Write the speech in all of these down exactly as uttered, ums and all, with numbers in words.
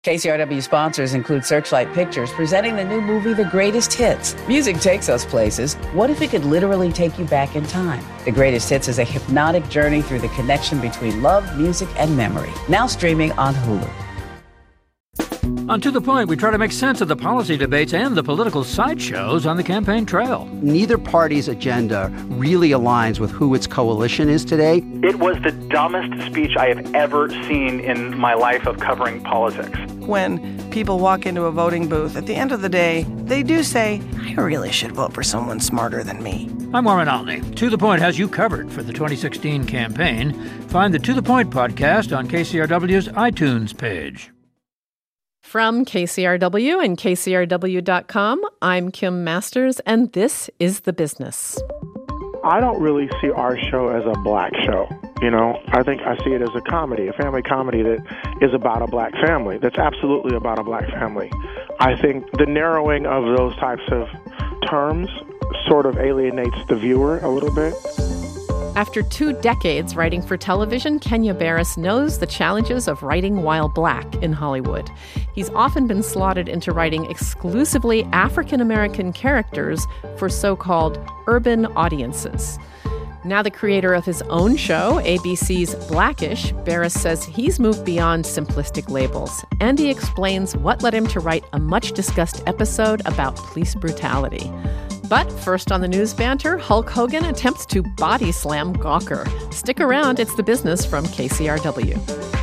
K C R W sponsors include Searchlight Pictures, presenting the new movie, The Greatest Hits. Music takes us places. What if it could literally take you back in time? The Greatest Hits is a hypnotic journey through the connection between love, music, and memory. Now streaming on Hulu. On To The Point, we try to make sense of the policy debates and the political sideshows on the campaign trail. Neither party's agenda really aligns with who its coalition is today. It was the dumbest speech I have ever seen in my life of covering politics. When people walk into a voting booth, at the end of the day, they do say, I really should vote for someone smarter than me. I'm Warren Olney. To The Point has you covered for the twenty sixteen campaign. Find the To The Point podcast on K C R W's iTunes page. From K C R W and K C R W dot com, I'm Kim Masters, and this is The Business. I don't really see our show as a black show. You know, I think I see it as a comedy, a family comedy that is about a black family, that's absolutely about a black family. I think the narrowing of those types of terms sort of alienates the viewer a little bit. After two decades writing for television, Kenya Barris knows the challenges of writing while black in Hollywood. He's often been slotted into writing exclusively African-American characters for so-called urban audiences. Now the creator of his own show, A B C's Blackish, Barris says he's moved beyond simplistic labels. And he explains what led him to write a much-discussed episode about police brutality. But first on the news banter, Hulk Hogan attempts to body slam Gawker. Stick around, it's The Business from K C R W.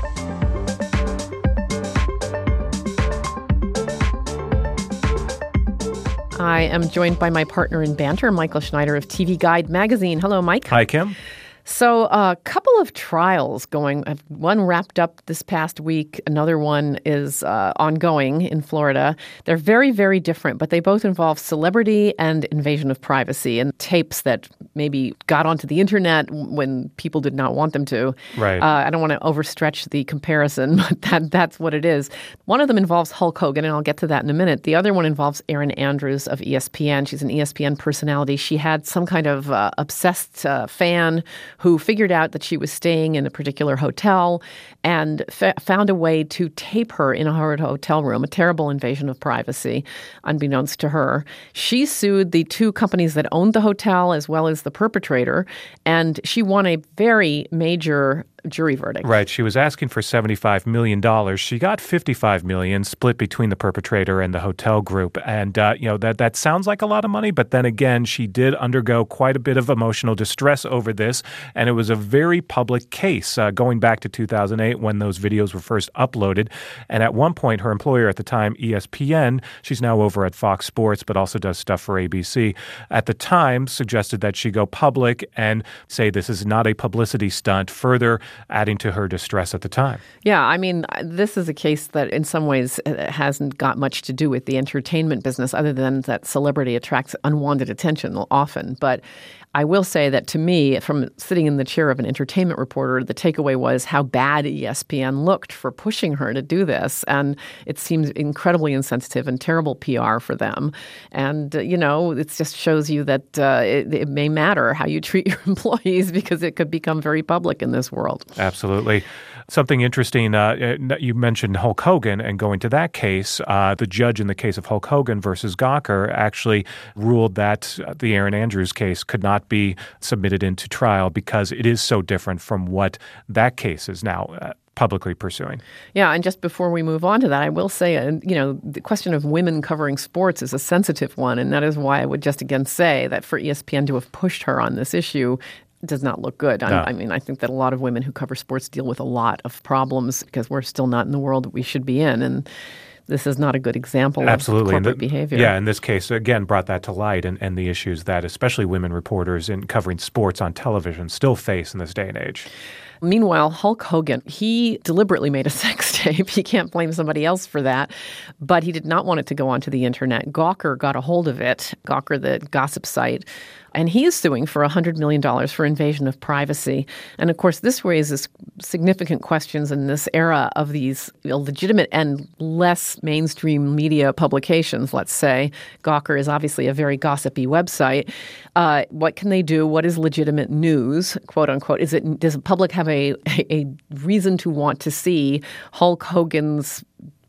I am joined by my partner in banter, Michael Schneider of T V Guide magazine. Hello, Mike. Hi, Kim. So a uh, couple of trials going. One wrapped up this past week. Another one is uh, ongoing in Florida. They're very, very different, but they both involve celebrity and invasion of privacy and tapes that maybe got onto the internet when people did not want them to. Right. Uh, I don't want to overstretch the comparison, but that that's what it is. One of them involves Hulk Hogan, and I'll get to that in a minute. The other one involves Erin Andrews of E S P N. She's an E S P N personality. She had some kind of uh, obsessed uh, fan who figured out that she was staying in a particular hotel and f- found a way to tape her in a hotel room, a terrible invasion of privacy, unbeknownst to her. She sued the two companies that owned the hotel as well as the perpetrator, and she won a very major jury verdict. Right. She was asking for seventy-five million dollars. She got fifty-five million dollars, split between the perpetrator and the hotel group. And, uh, you know, that, that sounds like a lot of money. But then again, she did undergo quite a bit of emotional distress over this. And it was a very public case uh, going back to two thousand eight when those videos were first uploaded. And at one point, her employer at the time, E S P N, she's now over at Fox Sports, but also does stuff for A B C, at the time suggested that she go public and say this is not a publicity stunt, further adding to her distress at the time. Yeah, I mean, this is a case that in some ways hasn't got much to do with the entertainment business other than that celebrity attracts unwanted attention often. But I will say that to me, from sitting in the chair of an entertainment reporter, the takeaway was how bad E S P N looked for pushing her to do this. And it seems incredibly insensitive and terrible P R for them. And, uh, you know, it just shows you that uh, it, it may matter how you treat your employees because it could become very public in this world. Absolutely. Something interesting, uh, you mentioned Hulk Hogan, and going to that case, uh, the judge in the case of Hulk Hogan versus Gawker actually ruled that the Erin Andrews case could not be submitted into trial because it is so different from what that case is now uh, publicly pursuing. Yeah, and just before we move on to that, I will say, uh, you know, the question of women covering sports is a sensitive one, and that is why I would just again say that for E S P N to have pushed her on this issue does not look good. No. I mean, I think that a lot of women who cover sports deal with a lot of problems because we're still not in the world that we should be in, and this is not a good example Absolutely. of corporate the, behavior. Yeah, in this case, again, brought that to light and, and the issues that especially women reporters in covering sports on television still face in this day and age. Meanwhile, Hulk Hogan, he deliberately made a sex tape. He can't blame somebody else for that, but he did not want it to go onto the internet. Gawker got a hold of it, Gawker, the gossip site, and he is suing for one hundred million dollars for invasion of privacy. And of course, this raises significant questions in this era of these legitimate and less mainstream media publications, let's say. Gawker is obviously a very gossipy website. Uh, what can they do? What is legitimate news, quote unquote? Is it, does the public have a, a, a reason to want to see Hulk Hogan's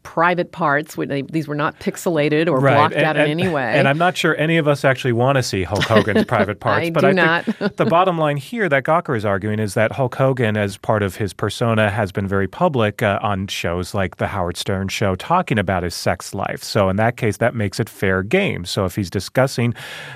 private parts. These were not pixelated or right. blocked and, out and, in any way. And I'm not sure any of us actually want to see Hulk Hogan's private parts. I but do I not. think the bottom line here that Gawker is arguing is that Hulk Hogan, as part of his persona, has been very public uh, on shows like The Howard Stern Show talking about his sex life. So in that case, that makes it fair game. So if he's discussing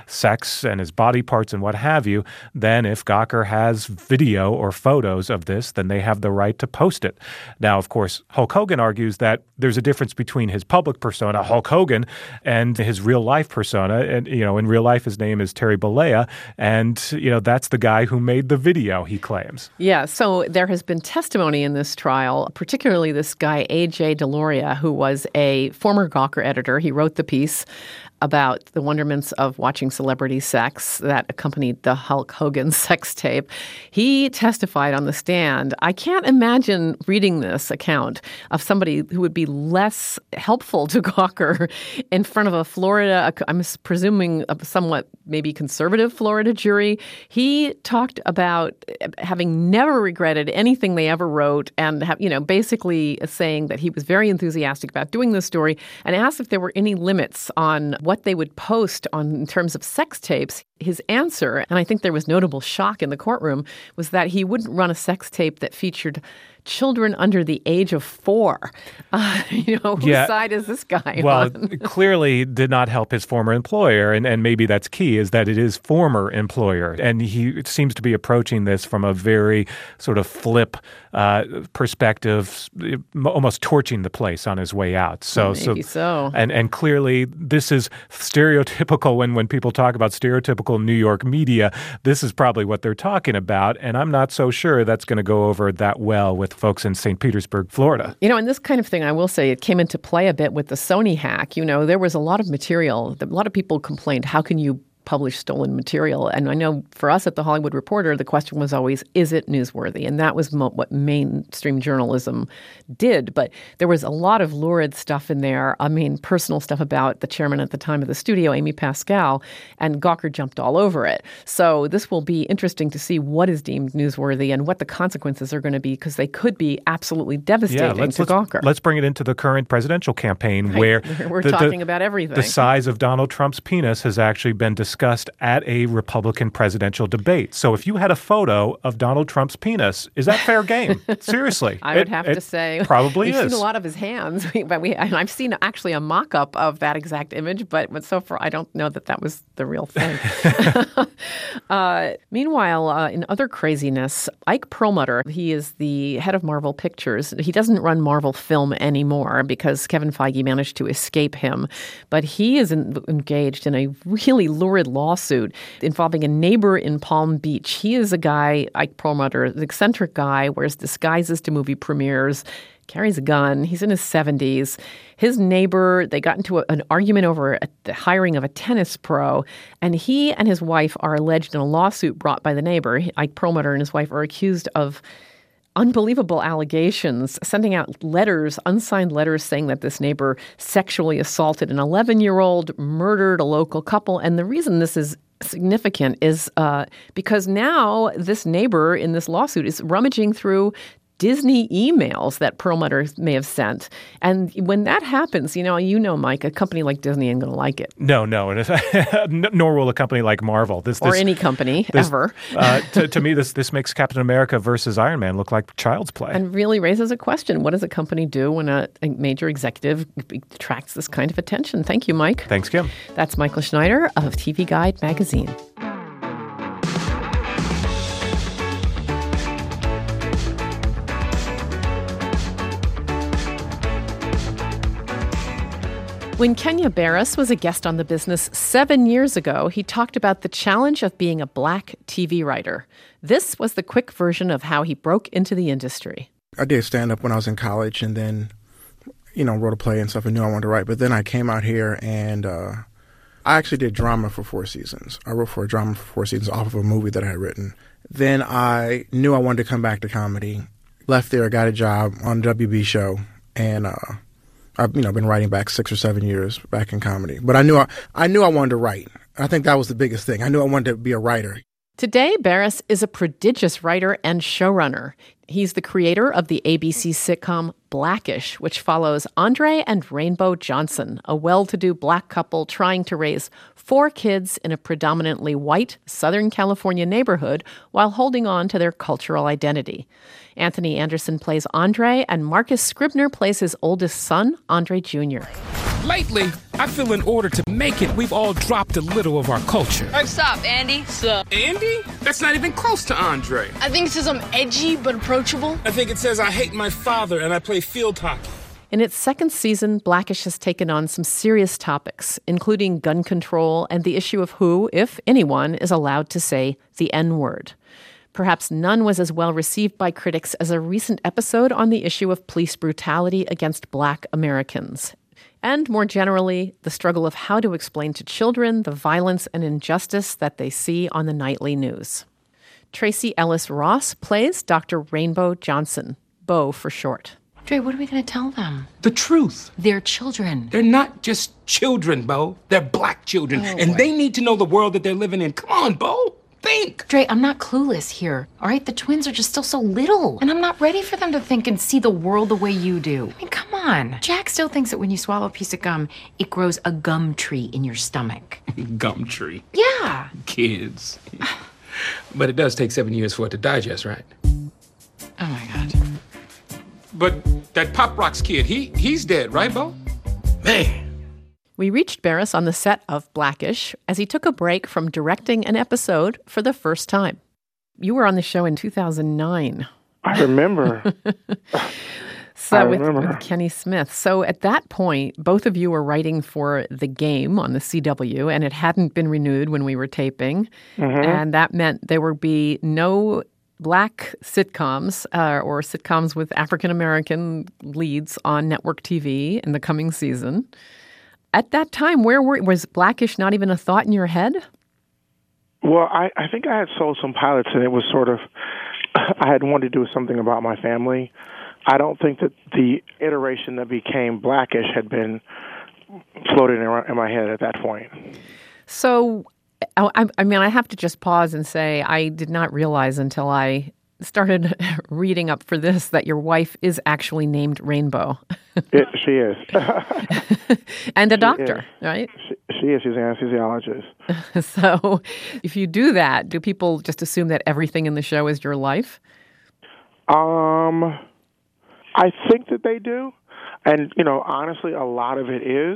sex and his body parts and what have you, then if Gawker has video or photos of this, then they have the right to post it. Now, of course, Hulk Hogan argues that there's a difference between his public persona, Hulk Hogan, and his real life persona. And, you know, in real life, his name is Terry Bollea. And, you know, that's the guy who made the video, he claims. Yeah. So there has been testimony in this trial, particularly this guy, A J DeLoria, who was a former Gawker editor. He wrote the piece about the wonderments of watching celebrity sex that accompanied the Hulk Hogan sex tape. He testified on the stand. I can't imagine reading this account of somebody who would be less helpful to Gawker in front of a Florida, I'm presuming a somewhat maybe conservative Florida jury. He talked about having never regretted anything they ever wrote and, have, you know, basically saying that he was very enthusiastic about doing this story and asked if there were any limits on what they would post on in terms of sex tapes. His answer, and I think there was notable shock in the courtroom, was that he wouldn't run a sex tape that featured children under the age of four. Uh, you know, whose yeah. side is this guy well, on? Well, clearly did not help his former employer, and, and maybe that's key, is that it is former employer. And he seems to be approaching this from a very sort of flip uh, perspective, almost torching the place on his way out. So, maybe so. so. And, and clearly this is stereotypical when, when people talk about stereotypical New York media. This is probably what they're talking about, and I'm not so sure that's going to go over that well with folks in Saint Petersburg, Florida. You know, and this kind of thing, I will say, it came into play a bit with the Sony hack. You know, there was a lot of material. A lot of people complained, how can you publish stolen material? And I know for us at The Hollywood Reporter, the question was always, is it newsworthy? And that was mo- what mainstream journalism did. But there was a lot of lurid stuff in there. I mean, personal stuff about the chairman at the time of the studio, Amy Pascal, and Gawker jumped all over it. So this will be interesting to see what is deemed newsworthy and what the consequences are going to be, because they could be absolutely devastating yeah, let's, to let's, Gawker. Let's bring it into the current presidential campaign right. where we're the, talking the, about everything. The size of Donald Trump's penis has actually been discussed at a Republican presidential debate. So if you had a photo of Donald Trump's penis, is that fair game? Seriously. I would it, have it to say. Probably we've is. We've seen a lot of his hands, but we, and I've seen actually a mock-up of that exact image, but, but so far I don't know that that was the real thing. uh, meanwhile, uh, in other craziness, Ike Perlmutter, he is the head of Marvel Pictures. He doesn't run Marvel Film anymore because Kevin Feige managed to escape him, but he is in, engaged in a really lurid lawsuit involving a neighbor in Palm Beach. He is a guy, Ike Perlmutter, an eccentric guy, wears disguises to movie premieres, carries a gun. He's in his seventies. His neighbor, they got into a, an argument over a, the hiring of a tennis pro, and he and his wife are alleged in a lawsuit brought by the neighbor. Ike Perlmutter and his wife are accused of unbelievable allegations, sending out letters, unsigned letters saying that this neighbor sexually assaulted an eleven-year-old, murdered a local couple. And the reason this is significant is uh, because now this neighbor in this lawsuit is rummaging through Disney emails that Perlmutter may have sent. And when that happens, you know, you know, Mike, a company like Disney ain't going to like it. No, no. Nor will a company like Marvel. This, or this, any company, this, ever. uh, to, to me, this this makes Captain America versus Iron Man look like child's play. And really raises a question. What does a company do when a, a major executive attracts this kind of attention? Thank you, Mike. Thanks, Kim. That's Michael Schneider of T V Guide magazine. When Kenya Barris was a guest on The Business seven years ago, he talked about the challenge of being a black T V writer. This was the quick version of how he broke into the industry. I did stand-up when I was in college and then, you know, wrote a play and stuff and knew I wanted to write. But then I came out here and uh, I actually did drama for four seasons. I wrote for a drama for four seasons off of a movie that I had written. Then I knew I wanted to come back to comedy. Left there, got a job on a W B show, and uh, I've you know been writing back six or seven years back in comedy. But I knew I, I knew I wanted to write. I think that was the biggest thing. I knew I wanted to be a writer. Today, Barris is a prodigious writer and showrunner. He's the creator of the A B C sitcom Blackish, which follows Andre and Rainbow Johnson, a well-to-do black couple trying to raise four kids in a predominantly white Southern California neighborhood while holding on to their cultural identity. Anthony Anderson plays Andre, and Marcus Scribner plays his oldest son, Andre Junior Lately, I feel in order to make it, we've all dropped a little of our culture. What's up, Andy? Sup? Andy? That's not even close to Andre. I think it says I'm edgy but approachable. I think it says I hate my father and I play field hockey. In its second season, Blackish has taken on some serious topics, including gun control and the issue of who, if anyone, is allowed to say the N-word. Perhaps none was as well received by critics as a recent episode on the issue of police brutality against Black Americans. And more generally, the struggle of how to explain to children the violence and injustice that they see on the nightly news. Tracy Ellis Ross plays Doctor Rainbow Johnson, Bo for short. Dre, what are we going to tell them? The truth. They're children. They're not just children, Bo. They're black children. Oh, and boy. they need to know the world that they're living in. Come on, Bo. Think. Dre, I'm not clueless here, all right? The twins are just still so little, and I'm not ready for them to think and see the world the way you do. I mean, come on. Jack still thinks that when you swallow a piece of gum, it grows a gum tree in your stomach. Gum tree. Yeah. Kids. But it does take seven years for it to digest, right? Oh, my God. But that Pop Rocks kid, he he's dead, right, Bo? Man. We reached Barris on the set of Blackish as he took a break from directing an episode for the first time. You were on the show in two thousand nine. I remember. so I with, remember. with Kenny Smith. So at that point, both of you were writing for The Game on the C W, and it hadn't been renewed when we were taping. Mm-hmm. And that meant there would be no Black sitcoms uh, or sitcoms with African-American leads on network T V in the coming season. At that time, where were, was Blackish not even a thought in your head? Well, I, I think I had sold some pilots, and it was sort of, I had wanted to do something about my family. I don't think that the iteration that became Blackish had been floating around in my head at that point. So, I, I mean, I have to just pause and say I did not realize until I started reading up for this that your wife is actually named Rainbow. It, she is. And a She doctor, is. right? She, she is. She's an anesthesiologist. So if you do that, do people just assume that everything in the show is your life? Um, I think that they do. And, you know, honestly, a lot of it is.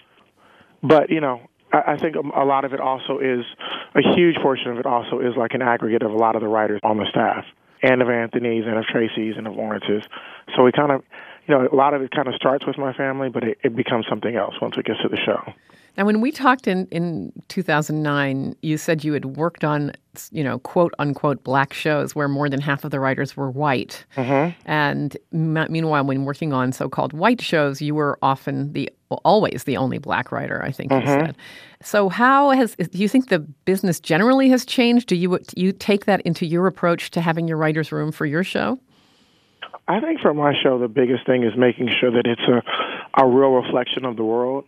But, you know, I, I think a lot of it also is, a huge portion of it also is like an aggregate of a lot of the writers on the staff, and of Anthony's, and of Tracy's, and of Lawrence's. So we kind of, you know, a lot of it kind of starts with my family, but it, it becomes something else once it gets to the show. Now, when we talked in, in two thousand nine, you said you had worked on, you know, quote unquote black shows where more than half of the writers were white. Mm-hmm. And m- meanwhile, when working on so-called white shows, you were often the well, always the only black writer, I think Mm-hmm. you said. So how has, do you think the business generally has changed? Do you, do you take that into your approach to having your writer's room for your show? I think for my show, the biggest thing is making sure that it's a, a real reflection of the world.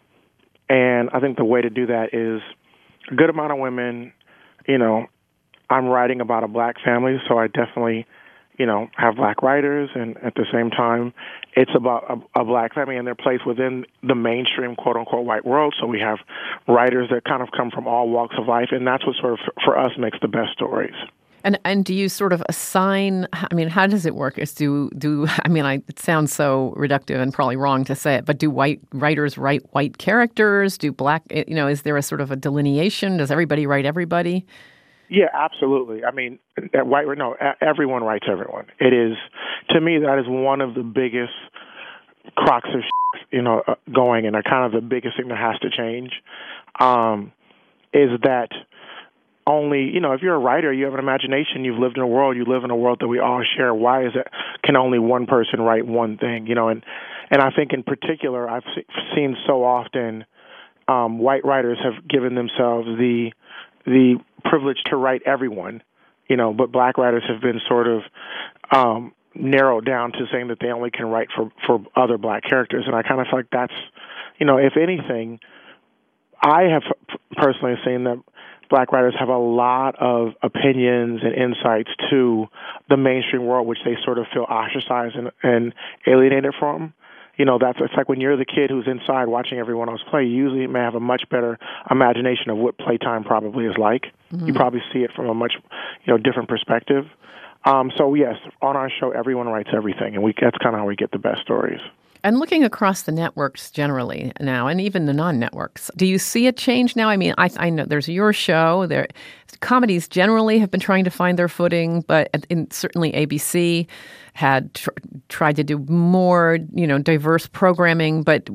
And I think the way to do that is a good amount of women. You know, I'm writing about a black family, so I definitely, you know, have black writers. And at the same time, it's about a, a black family and their place within the mainstream, quote-unquote, white world. So we have writers that kind of come from all walks of life, and that's what sort of, for us, makes the best stories. And and do you sort of assign, I mean, how does it work? Is do, do I mean, I, it sounds so reductive and probably wrong to say it, but do white writers write white characters? Do black, you know, is there a sort of a delineation? Does everybody write everybody? Yeah, absolutely. I mean, that white, no, everyone writes everyone. It is, to me, that is one of the biggest crux of shit, you know, uh, going, and a kind of the biggest thing that has to change, um, is that only, you know, if you're a writer, you have an imagination, you've lived in a world, you live in a world that we all share. Why is it, can only one person write one thing, you know? And, and I think in particular, I've seen so often um, white writers have given themselves the the privilege to write everyone, you know, but black writers have been sort of um, narrowed down to saying that they only can write for, for other black characters. And I kind of feel like that's, you know, if anything, I have personally seen that black writers have a lot of opinions and insights to the mainstream world, which they sort of feel ostracized and, and alienated from. You know, that's it's like when you're the kid who's inside watching everyone else play, you usually may have a much better imagination of what playtime probably is like. Mm-hmm. You probably see it from a much, you know, different perspective. Um, so, yes, on our show, everyone writes everything, and we that's kind of how we get the best stories. And looking across the networks generally now, and even the non-networks, do you see a change now? I mean, I, I know there's your show. There, comedies generally have been trying to find their footing, but in, certainly A B C had tr- tried to do more, you know, diverse programming. But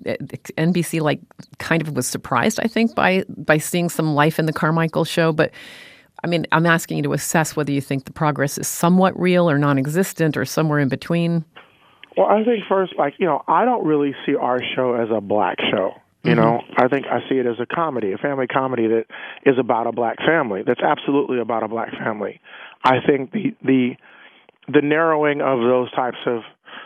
N B C, like, kind of was surprised, I think, by by seeing some life in the Carmichael show. But I mean, I'm asking you to assess whether you think the progress is somewhat real or non-existent or somewhere in between. Well, I think first, like, you know, I don't really see our show as a black show. You mm-hmm. know, I think I see it as a comedy, a family comedy that is about a black family. That's absolutely about a black family. I think the the the narrowing of those types of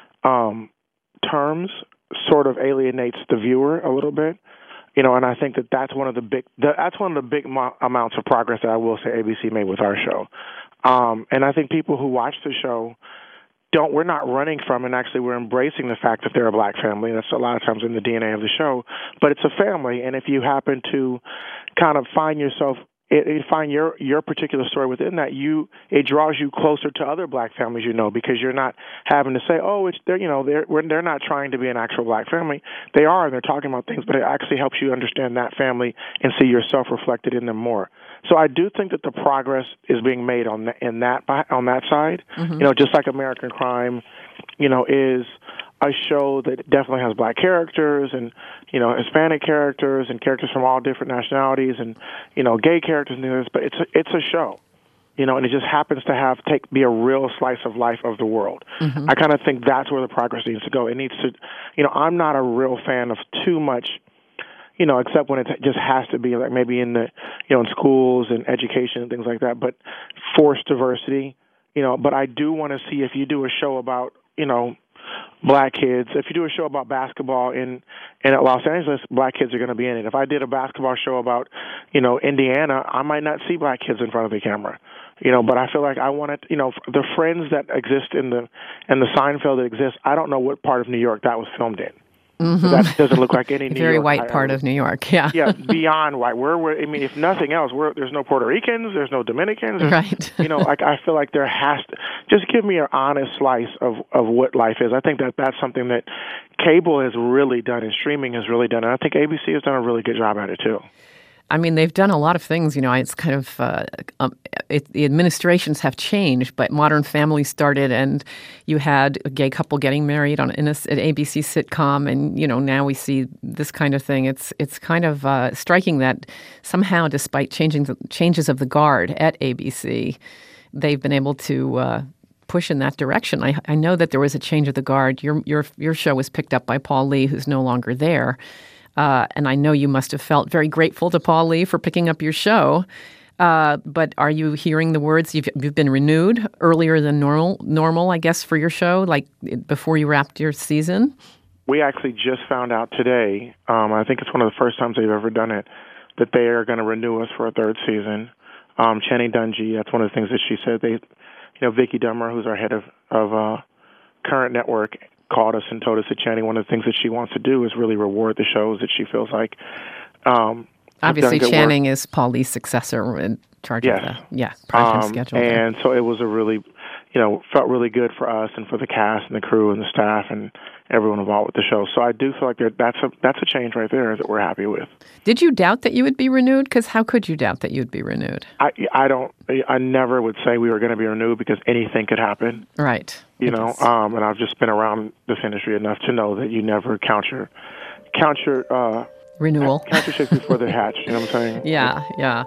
um, terms sort of alienates the viewer a little bit. You know, and I think that that's one of the big that's one of the big mo- amounts of progress that I will say A B C made with our show. Um, and I think people who watch the show don't we're not running from, and actually we're embracing the fact that they're a black family. That's a lot of times in the D N A of the show. But it's a family, and if you happen to kind of find yourself, it, it find your your particular story within that, you it draws you closer to other black families, you know, because you're not having to say, oh, it's they're you know they're they're not trying to be an actual black family. They are, and they're talking about things, but it actually helps you understand that family and see yourself reflected in them more. So I do think that the progress is being made on the, in that on that side. Mm-hmm. You know, just like American Crime, you know, is a show that definitely has black characters and, you know, Hispanic characters and characters from all different nationalities and, you know, gay characters and things. But it's a, it's a show, you know, and it just happens to have take be a real slice of life of the world. Mm-hmm. I kind of think that's where the progress needs to go. It needs to, you know, I'm not a real fan of too much. You know, except when it just has to be like maybe in the, you know, in schools and education and things like that, but forced diversity, you know, but I do want to see if you do a show about, you know, black kids, if you do a show about basketball in, in Los Angeles, black kids are going to be in it. If I did a basketball show about, you know, Indiana, I might not see black kids in front of the camera, you know, but I feel like I want it, you know, the Friends that exist in the, and the Seinfeld that exists, I don't know what part of New York that was filmed in. Mm-hmm. That doesn't look like any New very York, white I, part I, of New York, yeah. yeah, beyond white. We're, we're, I mean, if nothing else, we're, there's no Puerto Ricans, there's no Dominicans. Right. You know, like I feel like there has to, just give me an honest slice of, of what life is. I think that that's something that cable has really done and streaming has really done. And I think A B C has done a really good job at it, too. I mean, they've done a lot of things. You know, it's kind of uh, um, it, the administrations have changed, but Modern Family started, and you had a gay couple getting married on in a, an A B C sitcom, and you know now we see this kind of thing. It's it's kind of uh, striking that somehow, despite changing the changes of the guard at A B C, they've been able to uh, push in that direction. I, I know that there was a change of the guard. Your your your show was picked up by Paul Lee, who's no longer there. Uh, and I know you must have felt very grateful to Paul Lee for picking up your show. Uh, but are you hearing the words? You've, you've been renewed earlier than normal, normal, I guess, for your show, like before you wrapped your season? We actually just found out today, um, I think it's one of the first times they've ever done it, that they are going to renew us for a third season. Um, Channing Dungey, that's one of the things that she said. They, you know, Vicky Dummer, who's our head of, of uh, Current Network, called us and told us that Channing, one of the things that she wants to do is really reward the shows that she feels like um, obviously Channing work. Is Paul Lee's successor in charge yes. of the yeah, primetime um, schedule. And there. So it was a really, you know, felt really good for us and for the cast and the crew and the staff and everyone involved with the show. So I do feel like that's a that's a change right there that we're happy with. Did you doubt that you would be renewed? Because how could you doubt that you'd be renewed? I I don't. I never would say we were going to be renewed because anything could happen. Right. You know, um, and I've just been around this industry enough to know that you never count your count your uh, renewal. Count your chicks before they're hatched. You know what I'm saying? Yeah. Yeah.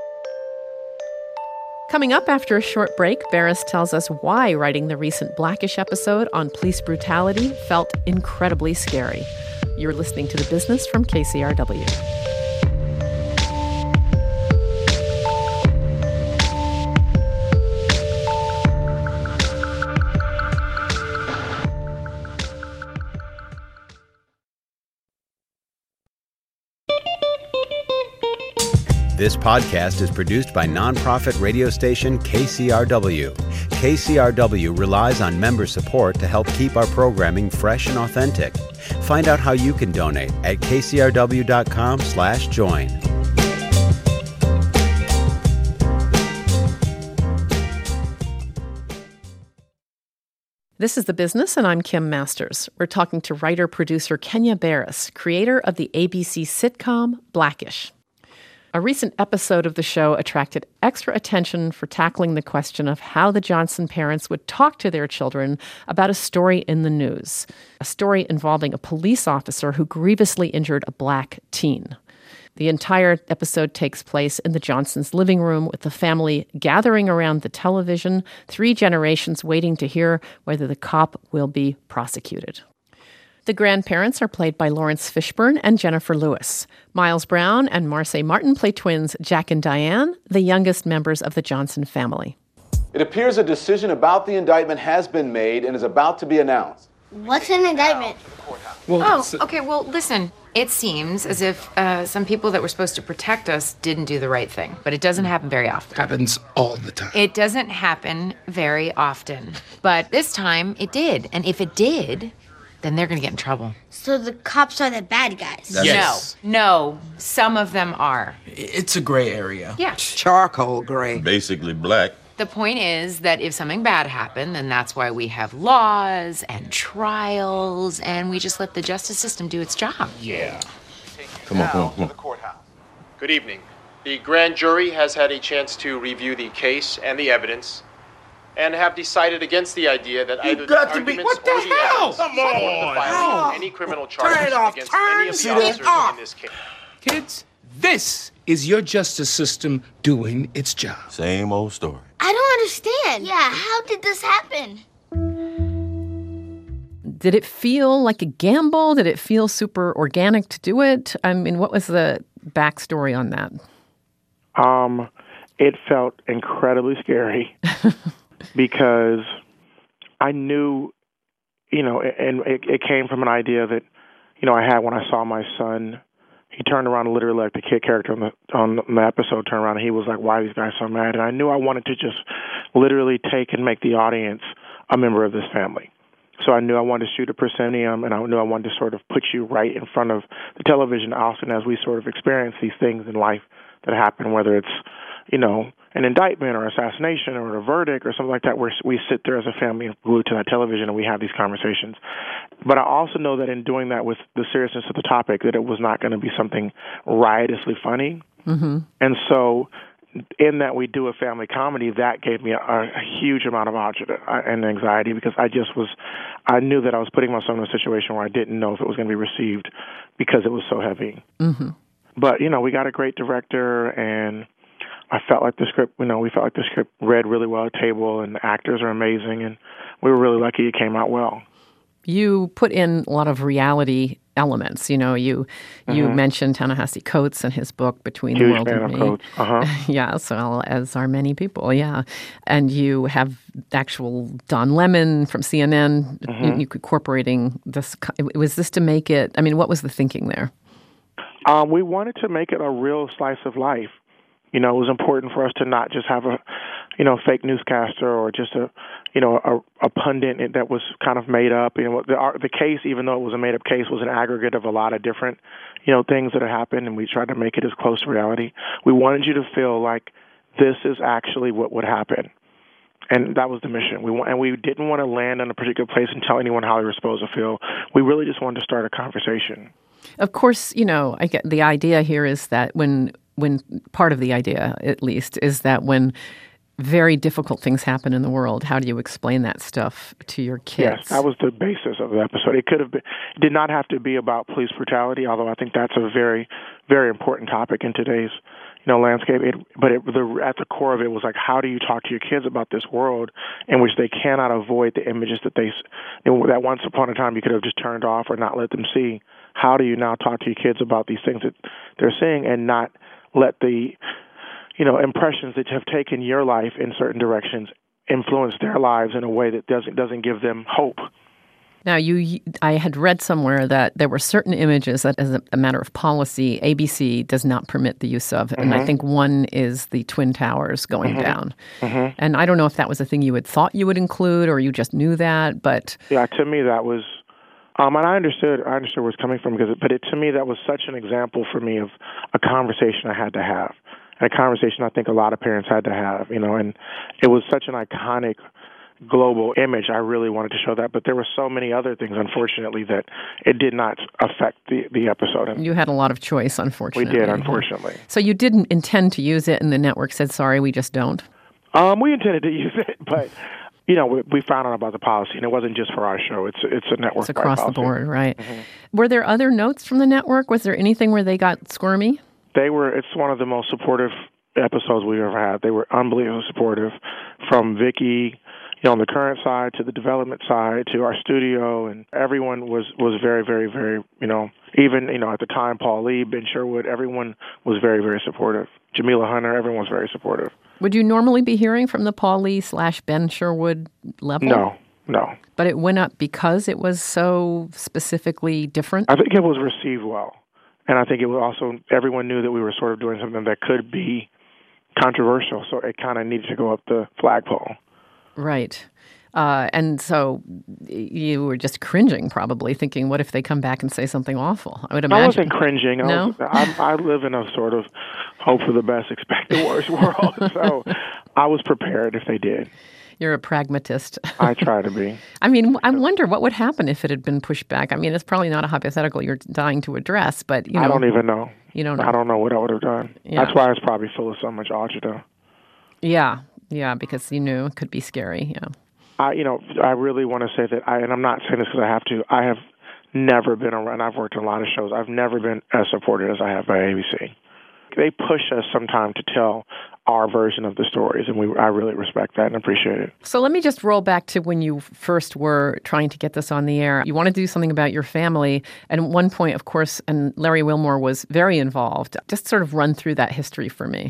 Coming up after a short break, Barris tells us why writing the recent Blackish episode on police brutality felt incredibly scary. You're listening to The Business from K C R W. This podcast is produced by nonprofit radio station K C R W. K C R W relies on member support to help keep our programming fresh and authentic. Find out how you can donate at kcrw.com slash join. This is The Business, and I'm Kim Masters. We're talking to writer-producer Kenya Barris, creator of the A B C sitcom Black-ish. A recent episode of the show attracted extra attention for tackling the question of how the Johnson parents would talk to their children about a story in the news, a story involving a police officer who grievously injured a black teen. The entire episode takes place in the Johnsons' living room with the family gathering around the television, three generations waiting to hear whether the cop will be prosecuted. The grandparents are played by Lawrence Fishburne and Jennifer Lewis. Miles Brown and Marcy Martin play twins Jack and Diane, the youngest members of the Johnson family. It appears a decision about the indictment has been made and is about to be announced. What's an indictment? Well, oh, okay, well, listen. It seems as if uh, some people that were supposed to protect us didn't do the right thing, but it doesn't happen very often. Happens all the time. It doesn't happen very often, but this time it did. And if it did, then they're going to get in trouble. So the cops are the bad guys? Yes. No, no, some of them are. It's a gray area. Yeah. Charcoal gray. Basically black. The point is that if something bad happened, then that's why we have laws and trials, and we just let the justice system do its job. Yeah. Come on, come on, come on. The courthouse. Good evening. The grand jury has had a chance to review the case and the evidence, and have decided against the idea that you either got the to be, arguments what the or the hell? evidence Come support on. the filing Oh. of any criminal charges Turn it off. against Turn any of See the that? officers Off. in this case. Kids, this is your justice system doing its job. Same old story. I don't understand. Yeah, how did this happen? Did it feel like a gamble? Did it feel super organic to do it? I mean, what was the backstory on that? Um, it felt incredibly scary because I knew, you know, and it, it came from an idea that, you know, I had when I saw my son. He turned around literally like the kid character on the on the episode turned around and he was like, why are these guys so mad? And I knew I wanted to just literally take and make the audience a member of this family. So I knew I wanted to shoot a proscenium, and I knew I wanted to sort of put you right in front of the television often as we sort of experience these things in life that happen, whether it's, you know, an indictment or assassination or a verdict or something like that, where we sit there as a family glued to that television and we have these conversations. But I also know that in doing that with the seriousness of the topic, that it was not going to be something riotously funny. Mm-hmm. And so in that we do a family comedy, that gave me a, a huge amount of agita and anxiety because I just was, I knew that I was putting myself in a situation where I didn't know if it was going to be received because it was so heavy. Mm-hmm. But, you know, we got a great director, and I felt like the script, you know, we felt like the script read really well at table, and the actors are amazing, and we were really lucky it came out well. You put in a lot of reality elements. You know, you you Mm-hmm. mentioned Ta-Nehisi Coates and his book Between Huge the World fan and of Me. Coates. Uh-huh. Yeah, so as are many people, yeah. And you have actual Don Lemon from C N N Mm-hmm. you, you incorporating this. Was this to make it, I mean, what was the thinking there? Um, we wanted to make it a real slice of life. You know, it was important for us to not just have a, you know, fake newscaster or just a, you know, a, a pundit that was kind of made up. You know, the the case, even though it was a made-up case, was an aggregate of a lot of different, you know, things that had happened, and we tried to make it as close to reality. We wanted you to feel like this is actually what would happen, and that was the mission. We want, and we didn't want to land in a particular place and tell anyone how they were supposed to feel. We really just wanted to start a conversation. Of course, you know, I get the idea here is that when when part of the idea, at least, is that when very difficult things happen in the world, how do you explain that stuff to your kids? Yes, that was the basis of the episode. It could have been, it did not have to be about police brutality, although I think that's a very, very important topic in today's, you know, landscape. It, but it, the, at the core of it was like, how do you talk to your kids about this world in which they cannot avoid the images that they, that once upon a time you could have just turned off or not let them see. How do you now talk to your kids about these things that they're seeing and not let the, you know, impressions that have taken your life in certain directions influence their lives in a way that doesn't doesn't give them hope? Now, you, I had read somewhere that there were certain images that, as a, a matter of policy, A B C does not permit the use of. And Mm-hmm. I think one is the Twin Towers going Mhm. down. Mhm. And I don't know if that was a thing you had thought you would include or you just knew that, but Yeah, to me that was, um, and I understood. I understood where it's coming from because, but it, to me that was such an example for me of a conversation I had to have, and a conversation I think a lot of parents had to have. You know, and it was such an iconic global image. I really wanted to show that, but there were so many other things, unfortunately, that it did not affect the the episode. And you had a lot of choice, we unfortunately. did, unfortunately. So you didn't intend to use it, and the network said, sorry, we just don't. Um, we intended to use it, but you know, we, we found out about the policy, and it wasn't just for our show. It's it's a network. It's across the policy. board, right? Mhm. Were there other notes from the network? Was there anything where they got squirmy? They were. It's one of the most supportive episodes we've ever had. They were unbelievably supportive, from Vicky, you know, on the current side to the development side to our studio, and everyone was was very, very, very, you know, even you know at the time, Paul Lee, Ben Sherwood, everyone was very, very supportive. Jamila Hunter, everyone was very supportive. Would you normally be hearing from the Paul Lee slash Ben Sherwood level? No, no. But it went up because it was so specifically different? I think it was received well. And I think it was also, everyone knew that we were sort of doing something that could be controversial, so it kind of needed to go up the flagpole. Right. Uh, and so you were just cringing, probably, thinking, what if they come back and say something awful? I would imagine. I wasn't cringing. I, No? was, I, I live in a sort of hope for the best, expect the worst world. So I was prepared if they did. You're a pragmatist. I try to be. I mean, I wonder what would happen if it had been pushed back. I mean, it's probably not a hypothetical you're dying to address, but, you know. I don't even know. You don't know. I don't know what I would have done. Yeah. That's why it's probably full of so much agita. Yeah, yeah, because you knew it could be scary, yeah. I, you know, I really want to say that, I, and I'm not saying this because I have to, I have never been around, I've worked on a lot of shows, I've never been as supported as I have by A B C. They push us sometimes to tell our version of the stories, and we I really respect that and appreciate it. So let me just roll back to when you first were trying to get this on the air. You want to do something about your family, and at one point, of course, and Larry Wilmore was very involved. Just sort of run through that history for me.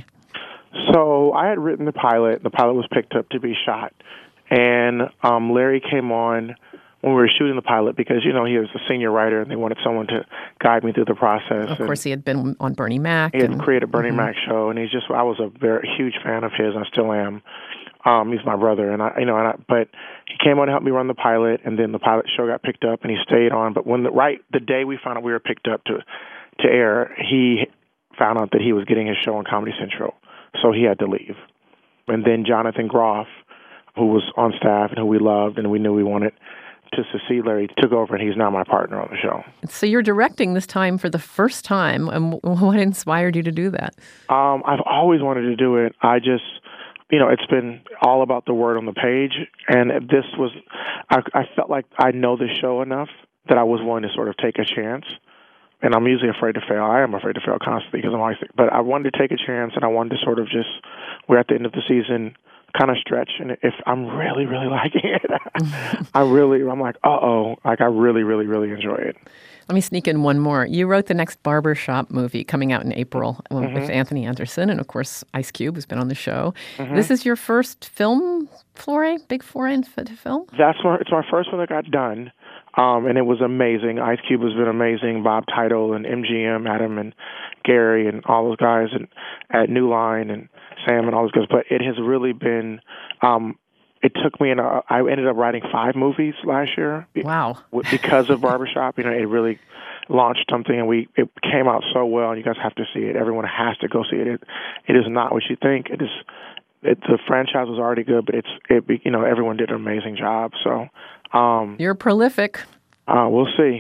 So I had written the pilot. The pilot was picked up to be shot. And um, Larry came on when we were shooting the pilot because, you know, he was a senior writer and they wanted someone to guide me through the process. Of and course, he had been on Bernie Mac. he had and, created Bernie Mhm. Mac show, and he's just, I was a very huge fan of his. I still am. Um, he's my brother, and I, you know, and I, but he came on to help me run the pilot, and then the pilot show got picked up, and he stayed on. But when the right the day we found out we were picked up to to air, he found out that he was getting his show on Comedy Central, so he had to leave. And then Jonathan Groff, who was on staff and who we loved and we knew we wanted to succeed Larry, took over, and he's now my partner on the show. So you're directing this time for the first time, and what inspired you to do that? Um, I've always wanted to do it. I just, you know, it's been all about the word on the page, and this was, I, I felt like I know this show enough that I was willing to sort of take a chance. And I'm usually afraid to fail. I am afraid to fail constantly because I'm always, but I wanted to take a chance, and I wanted to sort of just, we're at the end of the season, kind of stretch, and if I'm really, really liking it, I really, I'm like, uh-oh, like I really, really, really enjoy it. Let me sneak in one more. You wrote the next Barbershop movie coming out in April Mhm. with Anthony Anderson and, of course, Ice Cube, who's been on the show. Mhm. This is your first film foray, big foray into film? That's my, it's my first one that got done, um, and it was amazing. Ice Cube has been amazing. Bob Title and M G M, Adam and Gary and all those guys and at New Line and Sam and all those guys. But it has really been, um, it took me, in a, I ended up writing five movies last year. Wow. Because of Barbershop, you know, it really launched something, and we it came out so well, and you guys have to see it. Everyone has to go see it. It, it is not what you think. It is. It, the franchise was already good, but it's it. You know, everyone did an amazing job. So, um, You're prolific. Uh, we'll see.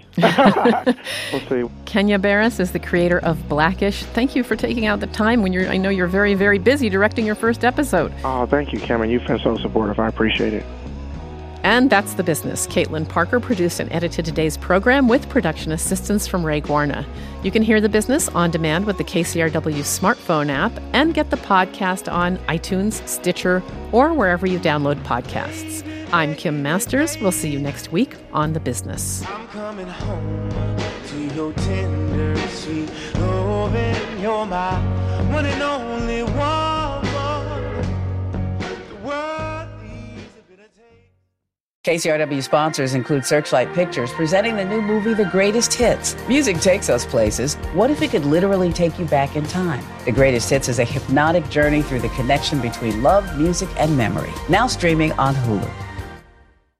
We'll see. Kenya Barris is the creator of Blackish. Thank you for taking out the time when you're. I know you're very, very busy directing your first episode. Oh, thank you, Cameron. You've been so supportive. I appreciate it. And that's The Business. Caitlin Parker produced and edited today's program with production assistance from Ray Guarna. You can hear The Business on demand with the K C R W smartphone app and get the podcast on iTunes, Stitcher, or wherever you download podcasts. I'm Kim Masters. We'll see you next week on The Business. I'm coming home to your tender, sweet loving. You're my one and only one. K C R W sponsors include Searchlight Pictures, presenting the new movie, The Greatest Hits. Music takes us places. What if it could literally take you back in time? The Greatest Hits is a hypnotic journey through the connection between love, music, and memory. Now streaming on Hulu.